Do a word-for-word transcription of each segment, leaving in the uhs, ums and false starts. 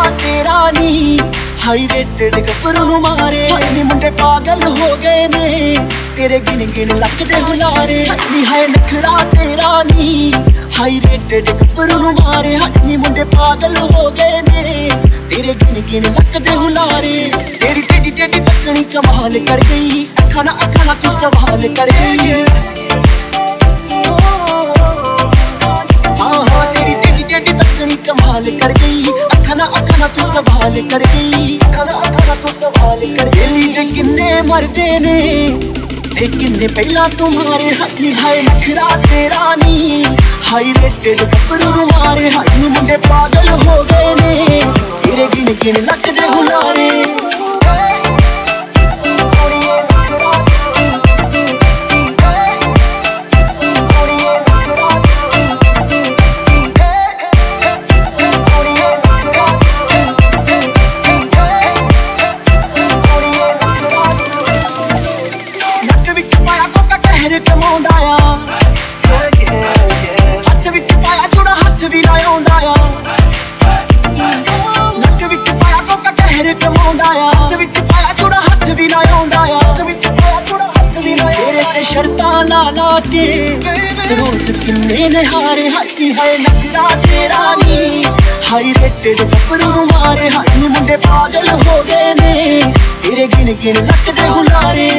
तेरा नी high rated गब्बरू नू मारे नी मुंडे पागल हो गए ने तेरे गिन गिन लक दे हुलारे नी हाय नखरा तेरा नी हाई रेटेड गब्बरू नू मारे नी मुंडे पागल हो गए ने तेरे गिन गिन लक दे हुलारे तेरी टेडी टेडी तकनी कमाल कर गई अखा ना अखा ना तू सवाल कर गई कमाल कर गई अखा ना अखा ना तू सवाल कर गई अखा ना अखा ना तू सवाल कर गई ते किन्ने मरदे ने ते किन्ने पहला तुम्हारे हाथी हाय नखरा तेरा नी हाई रेटेड गब्बरू नू मारे हाय मुंडे पागल हो गए ने तेरे गिन गिन लक दे हुलारे कमाउंदा आ हथ विच पाया छुड़ा हथ भी ना आउंदा आ नक विच पाया कोका कहर कमाउंदा आ हथ विच पाया छुड़ा हथ भी ना आउंदा आ हथ विच पाया छुड़ा हथ भी ना तेरे ते शर्तां ला ला के रोज किन्ने निहारे हाई हाय नखरा तेरा नी हाई रेटेड गब्बरू नू मारे हाई मुंडे पागल हो गए ने तेरे गिन गिन लक दे हुलारे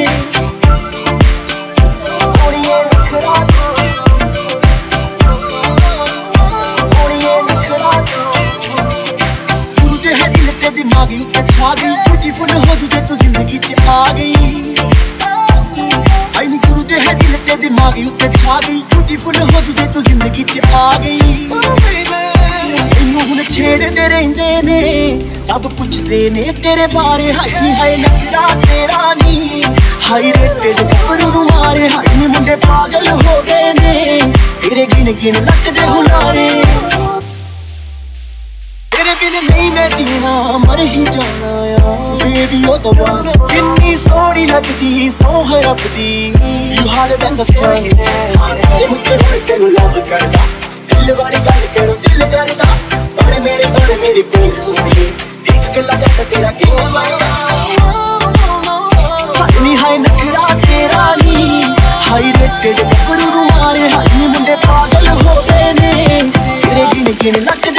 दिमागी उत्ते छा गई ब्यूटीफुल हो जू तू जिंदगी च आ गई आई नी गुरु दे है दिल ते दिमागी उत्ते छा गई ब्यूटीफुल हो जू तू जिंदगी च आ गई इन्नू हुण छेड़दे रहिंदे ने सब पुछदे ने तेरे बारे हाई हाय नखरा तेरा नी हाई रेटेड गब्बरू नू मारे हाई नी मुंडे पागल हो गए ने तेरे गिन गिन लक दे हुलारे नहीं मैं जीना मर ही जाना आ बेबी ओ तो किन्नी सोहनी लगदी सौ है रब दी you harder than the sun सच्चे मुझे होए तेनू लव करदा दिल वाली गल करो दिल करदा बड़े मेरे बड़े मेरी प्यारी सोहनी देख के लगा तेरा की नी हाय नखरा तेरा नी हाई रेटेड गब्बरू नू मारे हाई मुंडे पागल हो गए ने तेरे गिन गिन लक